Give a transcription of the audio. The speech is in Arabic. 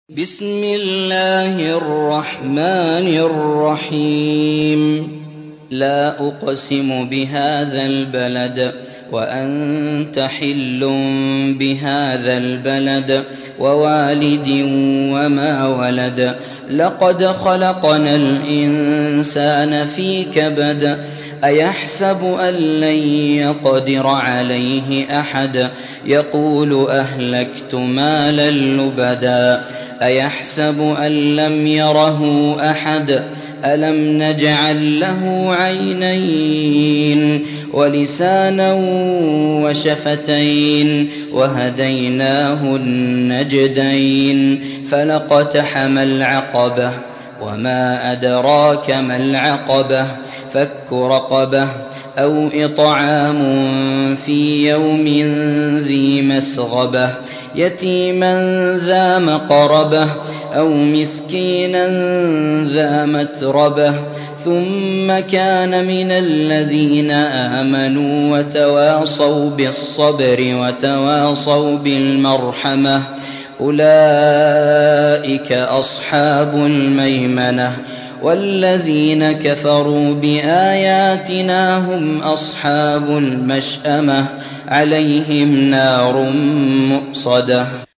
بسم الله الرحمن الرحيم لا أقسم بهذا البلد وأنت حل بهذا البلد ووالد وما ولد لقد خلقنا الإنسان في كبد أيحسب أن لن يقدر عليه أحد يقول أهلكت مالا لبدا أيحسب أن لم يره أحد ألم نجعل له عينين ولسانا وشفتين وهديناه النجدين فلاقتحم العقبة وما أدراك ما العقبة فك رقبة أو إطعام في يوم ذي مسغبة يتيما ذا مقربة أو مسكينا ذا متربة ثم كان من الذين آمنوا وتواصوا بالصبر وتواصوا بالمرحمة أولئك أصحاب الميمنة والذين كفروا بآياتنا هم أصحاب المشأمة عليهم نار مؤصدة.